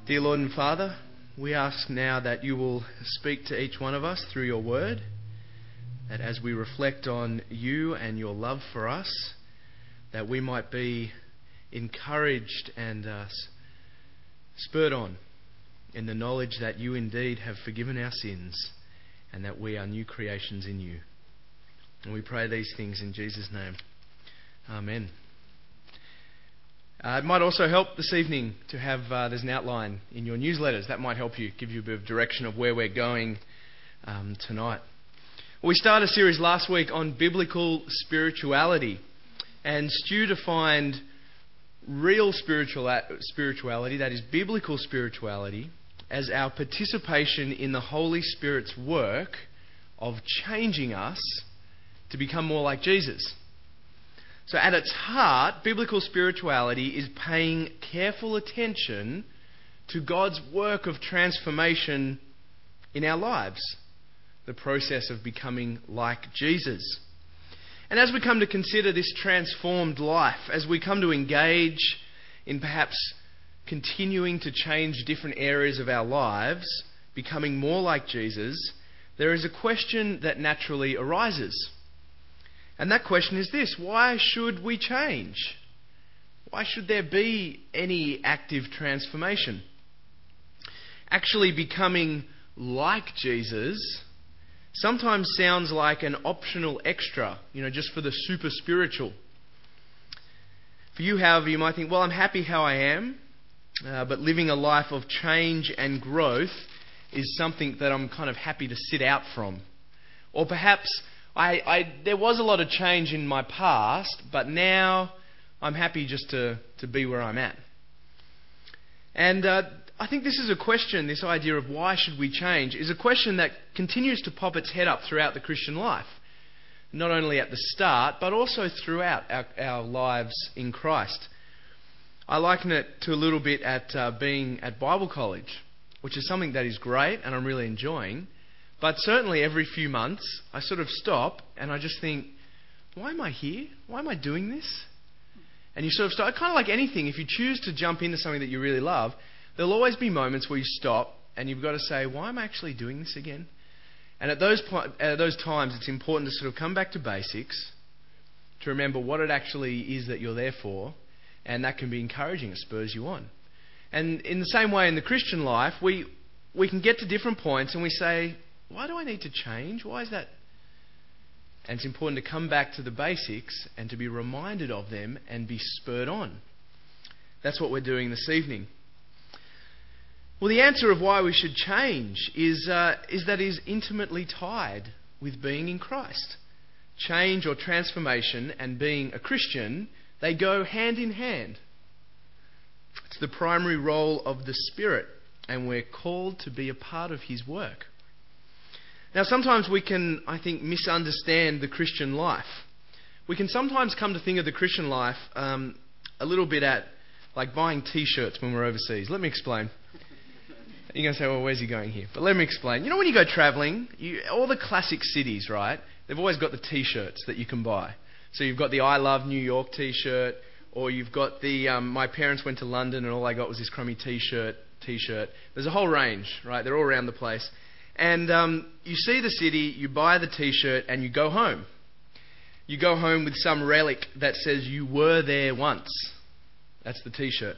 Dear Lord and Father, we ask now that you will speak to each one of us through your word, that as we reflect on you and your love for us, that we might be encouraged and spurred on in the knowledge that you indeed have forgiven our sins and that we are new creations in you. And we pray these things in Jesus' name. Amen. It might also help this evening to have, there's an outline in your newsletters. That might help you, give you a bit of direction of where we're going tonight. Well, we started a series last week on biblical spirituality. And Stu defined real spirituality, that is biblical spirituality, as our participation in the Holy Spirit's work of changing us to become more like Jesus. So at its heart, biblical spirituality is paying careful attention to God's work of transformation in our lives, the process of becoming like Jesus. And as we come to consider this transformed life, as we come to engage in perhaps continuing to change different areas of our lives, becoming more like Jesus, there is a question that naturally arises. And that question is this: why should we change? Why should there be any active transformation? Actually becoming like Jesus sometimes sounds like an optional extra, just for the super spiritual. For you, however, you might think, well, I'm happy how I am, but living a life of change and growth is something that I'm kind of happy to sit out from. Or perhaps there was a lot of change in my past, but now I'm happy just to be where I'm at. And I think this is a question, this idea of why should we change, is a question that continues to pop its head up throughout the Christian life. Not only at the start, but also throughout our lives in Christ. I liken it to a little bit at being at Bible college, which is something that is great and I'm really enjoying. But certainly every few months, I sort of stop and I just think, why am I here? Why am I doing this? And you sort of start, kind of like anything, if you choose to jump into something that you really love, there'll always be moments where you stop and you've got to say, why am I actually doing this again? And at those times, it's important to sort of come back to basics, to remember what it actually is that you're there for, and that can be encouraging. It spurs you on. And in the same way in the Christian life, we can get to different points and we say, why do I need to change? Why is that? And it's important to come back to the basics and to be reminded of them and be spurred on. That's what we're doing this evening. Well, the answer of why we should change is that it is intimately tied with being in Christ. Change or transformation and being a Christian, they go hand in hand. It's the primary role of the Spirit, and we're called to be a part of His work. Now, sometimes we can, I think, misunderstand the Christian life. We can sometimes come to think of the Christian life a little bit at like buying T-shirts when we're overseas. Let me explain. You're going to say, well, where's he going here? But let me explain. When you go travelling, all the classic cities, right, they've always got the T-shirts that you can buy. So you've got the I Love New York T-shirt, or you've got the my parents went to London and all I got was this crummy T-shirt. There's a whole range, right? They're all around the place. And you see the city, you buy the T-shirt, and you go home. You go home with some relic that says you were there once. That's the T-shirt.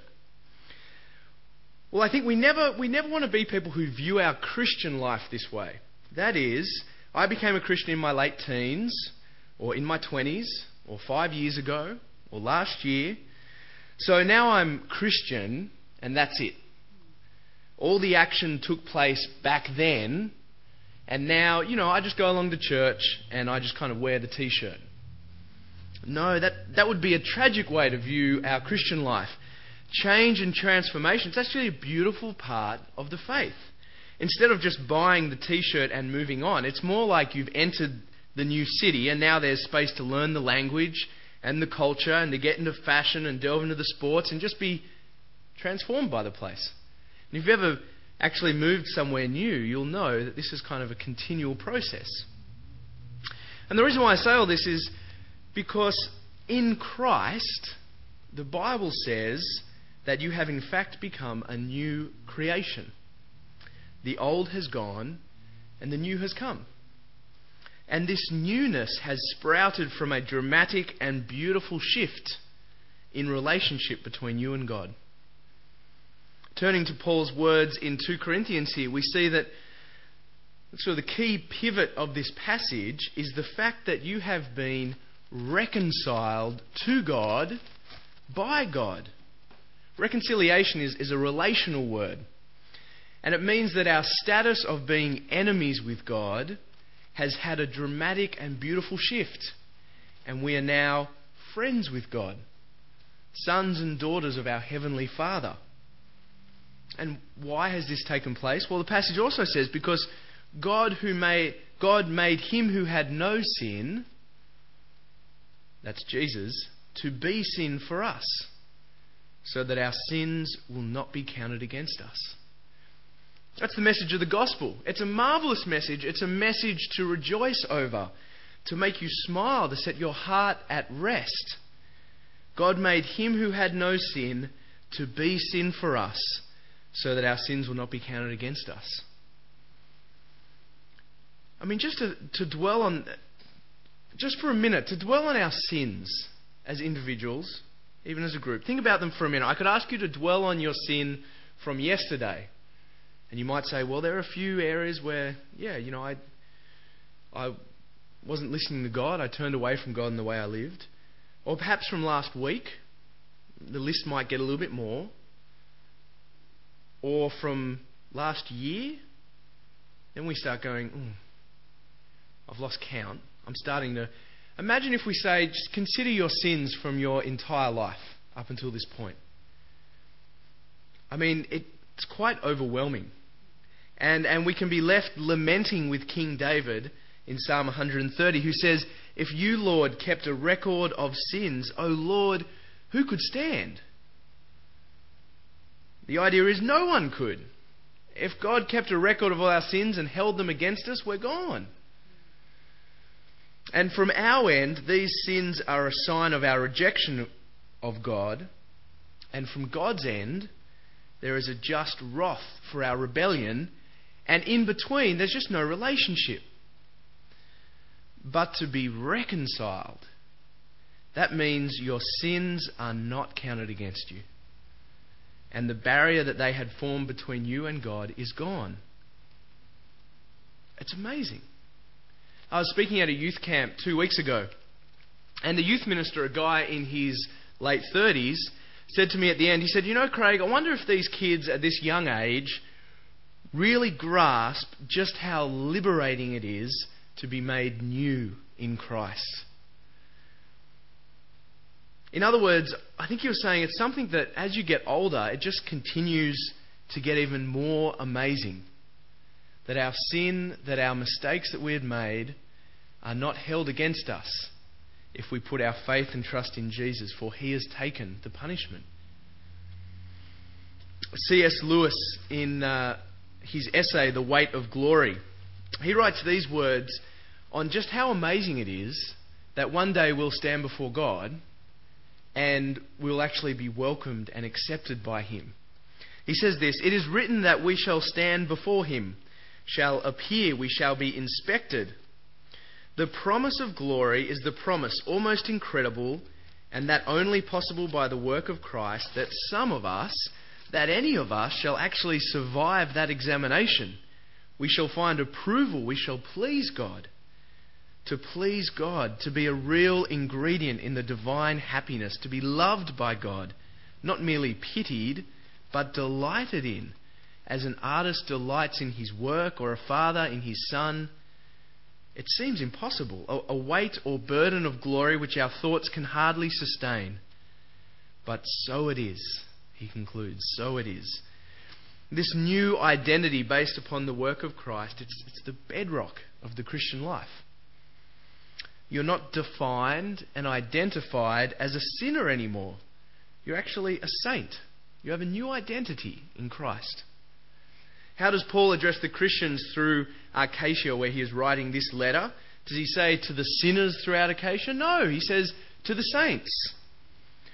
Well, I think we never want to be people who view our Christian life this way. That is, I became a Christian in my late teens, or in my 20s, or 5 years ago, or last year. So now I'm Christian, and that's it. All the action took place back then, and now, I just go along to church and I just kind of wear the T-shirt. No, that would be a tragic way to view our Christian life. Change and transformation, it's actually a beautiful part of the faith. Instead of just buying the T-shirt and moving on, it's more like you've entered the new city and now there's space to learn the language and the culture and to get into fashion and delve into the sports and just be transformed by the place. And if you've ever actually moved somewhere new, you'll know that this is kind of a continual process. And the reason why I say all this is because in Christ, the Bible says that you have in fact become a new creation. The old has gone and the new has come. And this newness has sprouted from a dramatic and beautiful shift in relationship between you and God. Turning to Paul's words in 2 Corinthians here, we see that sort of the key pivot of this passage is the fact that you have been reconciled to God by God. Reconciliation is a relational word. And it means that our status of being enemies with God has had a dramatic and beautiful shift. And we are now friends with God, sons and daughters of our Heavenly Father. And why has this taken place? Well, the passage also says, because God made him who had no sin, that's Jesus, to be sin for us, so that our sins will not be counted against us. That's the message of the gospel. It's a marvellous message. It's a message to rejoice over, to make you smile, to set your heart at rest. God made him who had no sin to be sin for us, so that our sins will not be counted against us. I mean, just for a minute, to dwell on our sins as individuals, even as a group. Think about them for a minute. I could ask you to dwell on your sin from yesterday. And you might say, well, there are a few areas where, I wasn't listening to God. I turned away from God in the way I lived. Or perhaps from last week, the list might get a little bit more. Or from last year, then we start going, I've lost count. I'm starting to... Imagine if we say, just consider your sins from your entire life up until this point. I mean, it's quite overwhelming. And we can be left lamenting with King David in Psalm 130, who says, if you, Lord, kept a record of sins, O Lord, who could stand? The idea is no one could. If God kept a record of all our sins and held them against us, we're gone. And from our end, these sins are a sign of our rejection of God. And from God's end, there is a just wrath for our rebellion. And in between, there's just no relationship. But to be reconciled, that means your sins are not counted against you. And the barrier that they had formed between you and God is gone. It's amazing. I was speaking at a youth camp 2 weeks ago, and the youth minister, a guy in his late 30s, said to me at the end, he said, Craig, I wonder if these kids at this young age really grasp just how liberating it is to be made new in Christ. In other words, I think he was saying it's something that as you get older, it just continues to get even more amazing. That our sin, that our mistakes that we had made are not held against us if we put our faith and trust in Jesus, for he has taken the punishment. C.S. Lewis, in his essay, The Weight of Glory, he writes these words on just how amazing it is that one day we'll stand before God and we'll actually be welcomed and accepted by him. He says this, "It is written that we shall stand before him, shall appear, we shall be inspected. The promise of glory is the promise, almost incredible, and that only possible by the work of Christ, that some of us, that any of us, shall actually survive that examination. We shall find approval, we shall please God. To please God, to be a real ingredient in the divine happiness, to be loved by God, not merely pitied, but delighted in, as an artist delights in his work or a father in his son. It seems impossible, a weight or burden of glory which our thoughts can hardly sustain. But so it is," he concludes, "so it is. This new identity based upon the work of Christ, it's the bedrock of the Christian life. You're not defined and identified as a sinner anymore. You're actually a saint. You have a new identity in Christ." How does Paul address the Christians through Acacia, where he is writing this letter? Does he say to the sinners throughout Acacia? No, he says to the saints.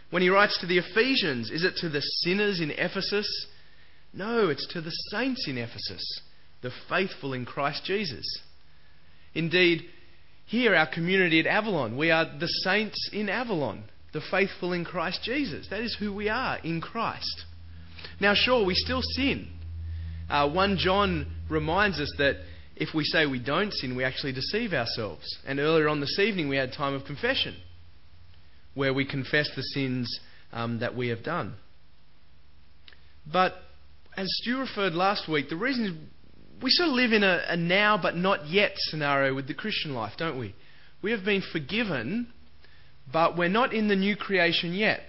When he writes to the Ephesians, is it to the sinners in Ephesus? No, it's to the saints in Ephesus, the faithful in Christ Jesus. Indeed, here, our community at Avalon, we are the saints in Avalon, the faithful in Christ Jesus. That is who we are in Christ. Now, sure, we still sin. 1 John reminds us that if we say we don't sin, we actually deceive ourselves. And earlier on this evening, we had time of confession, where we confess the sins that we have done. But as Stu referred last week, the reason is we sort of live in a now but not yet scenario with the Christian life, don't we? We have been forgiven, but we're not in the new creation yet.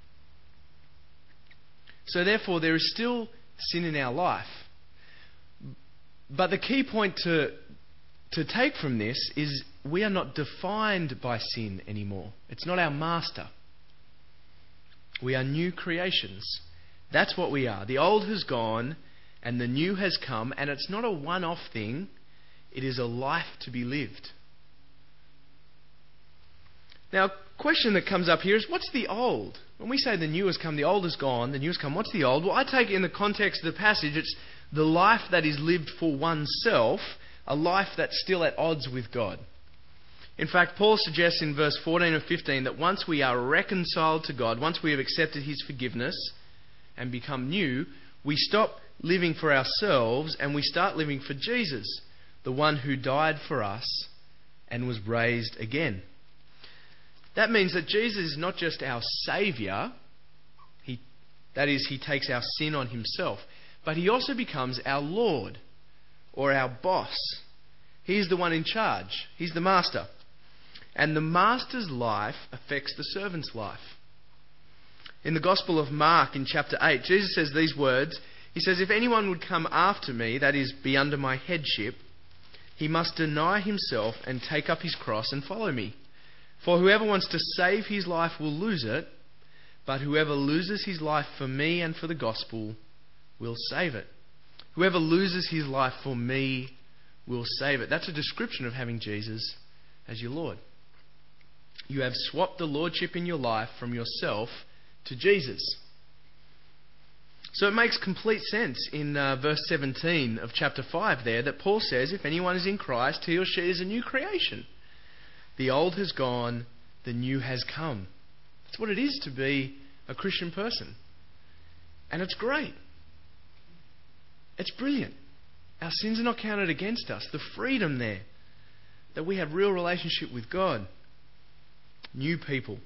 So therefore, there is still sin in our life. But the key point to take from this is we are not defined by sin anymore. It's not our master. We are new creations. That's what we are. The old has gone and the new has come, and it's not a one-off thing. It is a life to be lived. Now, a question that comes up here is, what's the old? When we say the new has come, the old has gone, the new has come, what's the old? Well, I take it in the context of the passage, it's the life that is lived for oneself, a life that's still at odds with God. In fact, Paul suggests in verse 14 and 15 that once we are reconciled to God, once we have accepted His forgiveness and become new, we stop living for ourselves and we start living for Jesus, the one who died for us and was raised again. That means that Jesus is not just our Saviour, that is, He takes our sin on Himself, but He also becomes our Lord or our boss. He's the one in charge. He's the master. And the master's life affects the servant's life. In the Gospel of Mark in chapter 8, Jesus says these words. He says, "If anyone would come after me, that is, be under my headship, he must deny himself and take up his cross and follow me. For whoever wants to save his life will lose it, but whoever loses his life for me and for the gospel will save it. Whoever loses his life for me will save it." That's a description of having Jesus as your Lord. You have swapped the lordship in your life from yourself to Jesus. So it makes complete sense in verse 17 of chapter 5 there that Paul says, if anyone is in Christ, he or she is a new creation. The old has gone, the new has come. That's what it is to be a Christian person. And it's great. It's brilliant. Our sins are not counted against us. The freedom there, that we have real relationship with God. New people.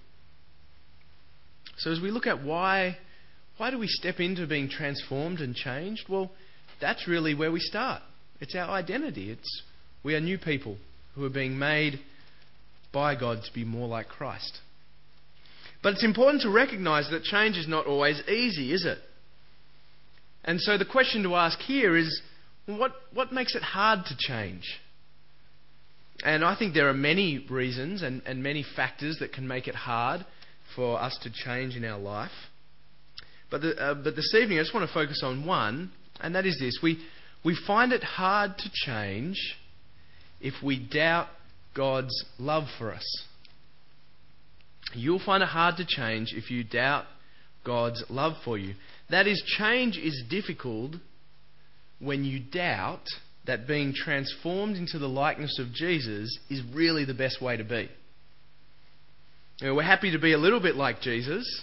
So as we look at why do we step into being transformed and changed? Well, that's really where we start. It's our identity. We are new people who are being made by God to be more like Christ. But it's important to recognise that change is not always easy, is it? And so the question to ask here is, what makes it hard to change? And I think there are many reasons and many factors that can make it hard for us to change in our life. But this evening I just want to focus on one, and that is this. We find it hard to change if we doubt God's love for us. You'll find it hard to change if you doubt God's love for you. That is, change is difficult when you doubt that being transformed into the likeness of Jesus is really the best way to be. You know, we're happy to be a little bit like Jesus.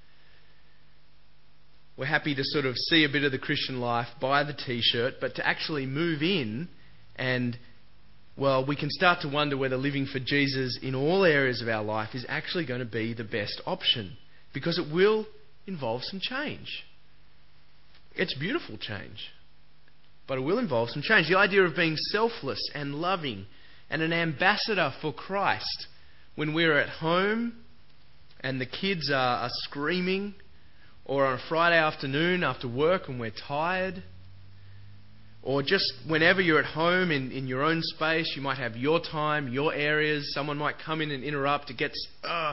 We're happy to sort of see a bit of the Christian life, buy the t-shirt, but to actually move in and, well, we can start to wonder whether living for Jesus in all areas of our life is actually going to be the best option, because it will involve some change. It's beautiful change, but it will involve some change. The idea of being selfless and loving and an ambassador for Christ when we're at home and the kids are screaming, or on a Friday afternoon after work and we're tired, or just whenever you're at home in your own space, you might have your time, your areas, someone might come in and interrupt. It gets...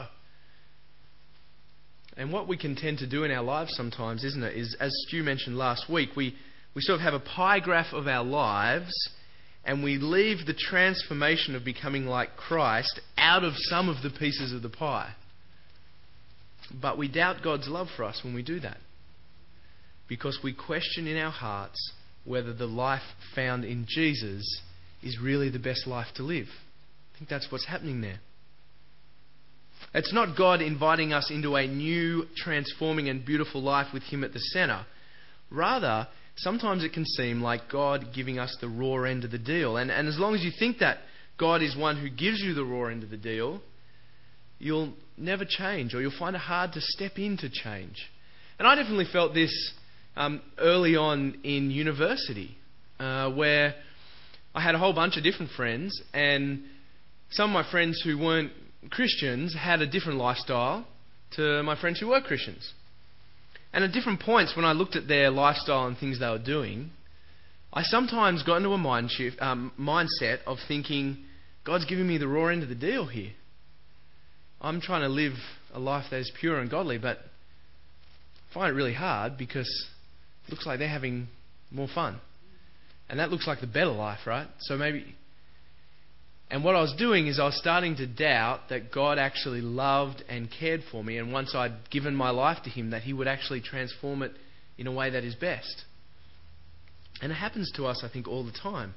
And what we can tend to do in our lives sometimes, isn't it, is, as Stu mentioned last week, we sort of have a pie graph of our lives and we leave the transformation of becoming like Christ out of some of the pieces of the pie. But we doubt God's love for us when we do that, because we question in our hearts whether the life found in Jesus is really the best life to live. I think that's what's happening there. It's not God inviting us into a new, transforming and beautiful life with Him at the centre. Rather, sometimes it can seem like God giving us the raw end of the deal. And as long as you think that God is one who gives you the raw end of the deal, you'll never change, or you'll find it hard to step into change. And I definitely felt this early on in university, where I had a whole bunch of different friends, and some of my friends who weren't Christians had a different lifestyle to my friends who were Christians. And at different points when I looked at their lifestyle and things they were doing, I sometimes got into a mindset of thinking, God's giving me the raw end of the deal here. I'm trying to live a life that is pure and godly, but I find it really hard because it looks like they're having more fun. And that looks like the better life, right? So maybe... And what I was doing is I was starting to doubt that God actually loved and cared for me, and once I'd given my life to Him, that He would actually transform it in a way that is best. And it happens to us, I think, all the time.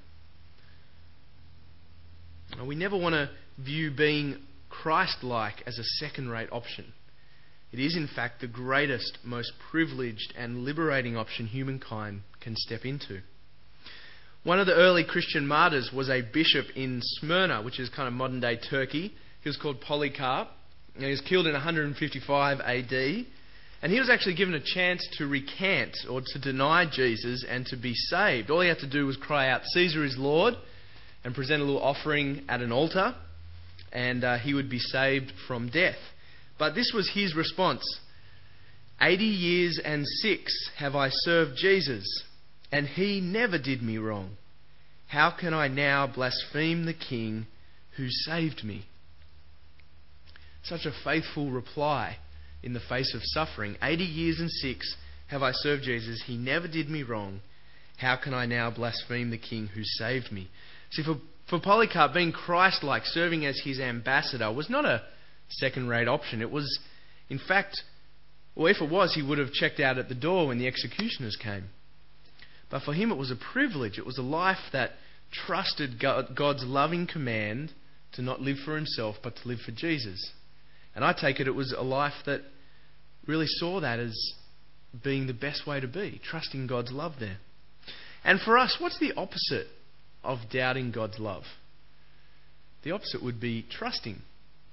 We never want to view being Christ-like as a second-rate option. It is, in fact, the greatest, most privileged and liberating option humankind can step into. One of the early Christian martyrs was a bishop in Smyrna, which is kind of modern-day Turkey. He was called Polycarp. And he was killed in 155 AD. And he was actually given a chance to recant or to deny Jesus and to be saved. All he had to do was cry out, "Caesar is Lord," and present a little offering at an altar, and he would be saved from death. But this was his response: 80 years and 6 have I served Jesus, and He never did me wrong. How can I now blaspheme the King who saved me? Such a faithful reply in the face of suffering. 80 years and 6 have I served Jesus. He never did me wrong. How can I now blaspheme the King who saved me? See, for Polycarp, being Christ-like, serving as His ambassador, was not a second-rate option. It was, in fact, well, if it was, he would have checked out at the door when the executioners came. But for him it was a privilege. It was a life that trusted God's loving command to not live for himself but to live for Jesus. And I take it was a life that really saw that as being the best way to be, trusting God's love there. And for us, what's the opposite of doubting God's love? The opposite would be trusting.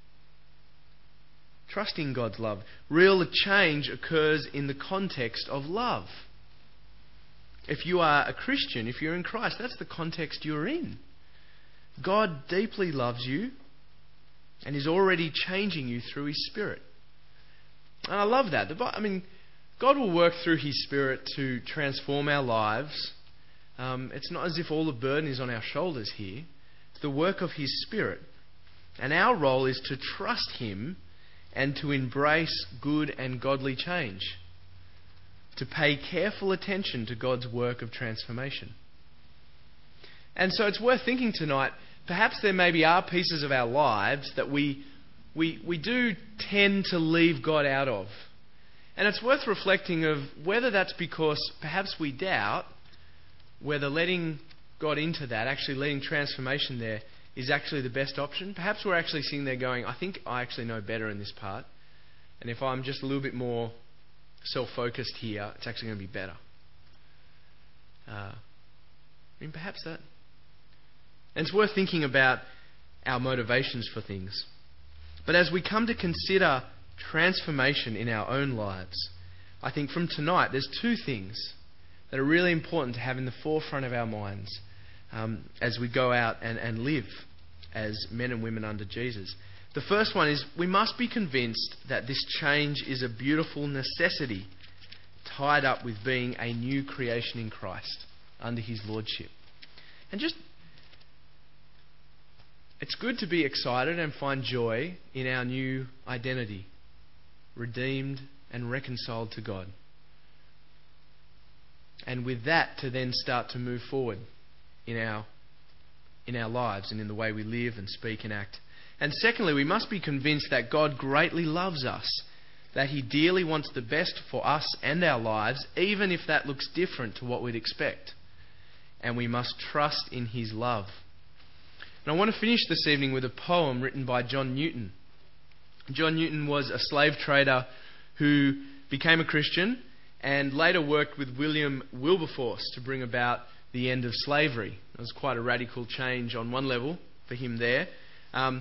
Trusting God's love. Real change occurs in the context of love. If you are a Christian, if you're in Christ, that's the context you're in. God deeply loves you and is already changing you through His Spirit. And I love that. God will work through His Spirit to transform our lives. It's not as if all the burden is on our shoulders here. It's the work of His Spirit. And our role is to trust Him and to embrace good and godly change. To pay careful attention to God's work of transformation. And so it's worth thinking tonight, perhaps there maybe are pieces of our lives that we do tend to leave God out of. And it's worth reflecting of whether that's because perhaps we doubt whether letting God into that, actually letting transformation there, is actually the best option. Perhaps we're actually sitting there going, I think I actually know better in this part. And if I'm just a little bit more self-focused here, it's actually going to be better. Perhaps that. And it's worth thinking about our motivations for things. But as we come to consider transformation in our own lives, I think from tonight there's two things that are really important to have in the forefront of our minds as we go out and live as men and women under Jesus. The first one is we must be convinced that this change is a beautiful necessity tied up with being a new creation in Christ under His Lordship. And it's good to be excited and find joy in our new identity, redeemed and reconciled to God. And with that to then start to move forward in our lives and in the way we live and speak and act. And secondly, we must be convinced that God greatly loves us, that He dearly wants the best for us and our lives, even if that looks different to what we'd expect. And we must trust in His love. And I want to finish this evening with a poem written by John Newton. John Newton was a slave trader who became a Christian and later worked with William Wilberforce to bring about the end of slavery. It was quite a radical change on one level for him there. And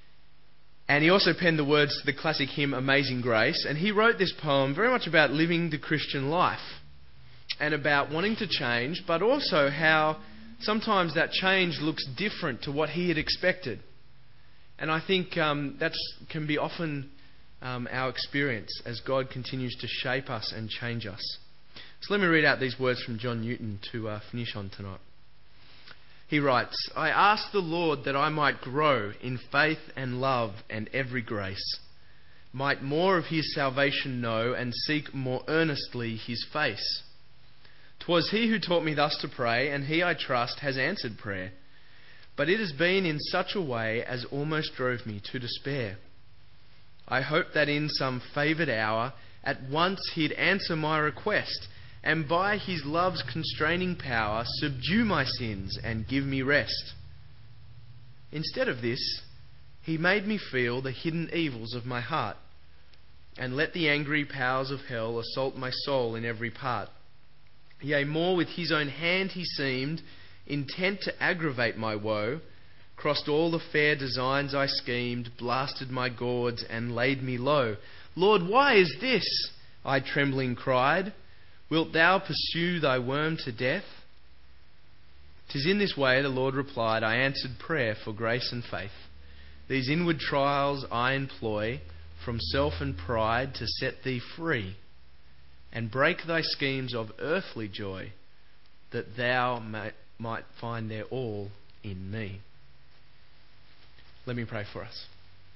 he also penned the words to the classic hymn Amazing Grace. And he wrote this poem very much about living the Christian life and about wanting to change, but also how sometimes that change looks different to what he had expected. And I think that can be often our experience as God continues to shape us and change us. So let me read out these words from John Newton to finish on tonight. He writes, "I ask the Lord that I might grow in faith and love and every grace, might more of His salvation know and seek more earnestly His face. 'Twas He who taught me thus to pray, and He, I trust, has answered prayer. But it has been in such a way as almost drove me to despair. I hoped that in some favoured hour at once He'd answer my request, and by His love's constraining power subdue my sins and give me rest. Instead of this, He made me feel the hidden evils of my heart, and let the angry powers of hell assault my soul in every part. Yea, more with His own hand He seemed, intent to aggravate my woe, crossed all the fair designs I schemed, blasted my gourds and laid me low. Lord, why is this? I trembling cried. Wilt Thou pursue Thy worm to death? 'Tis in this way, the Lord replied, I answered prayer for grace and faith. These inward trials I employ from self and pride to set Thee free, and break Thy schemes of earthly joy, that Thou might find their all in me. Let me pray for us.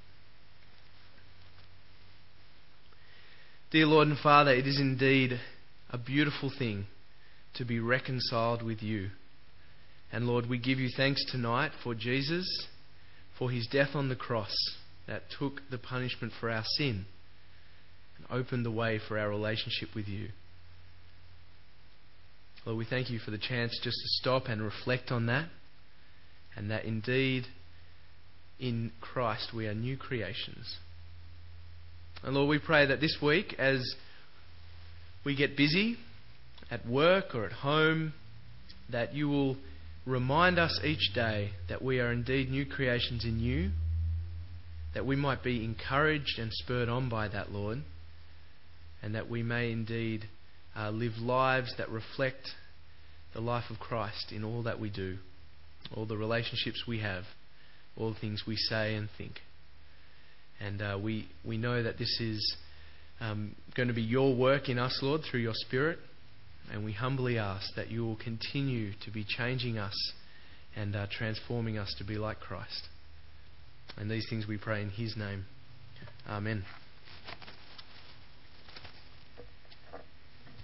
Dear Lord and Father, it is indeed a beautiful thing to be reconciled with You. And Lord, we give You thanks tonight for Jesus, for His death on the cross that took the punishment for our sin and opened the way for our relationship with You. Lord, we thank You for the chance just to stop and reflect on that, and that indeed in Christ we are new creations. And Lord, we pray that this week, as we get busy at work or at home, that You will remind us each day that we are indeed new creations in You, that we might be encouraged and spurred on by that, Lord, and that we may indeed live lives that reflect the life of Christ in all that we do, all the relationships we have, all the things we say and think. And we know that this is going to be Your work in us, Lord, through Your Spirit. And we humbly ask that You will continue to be changing us and transforming us to be like Christ. And these things we pray in His name. Amen.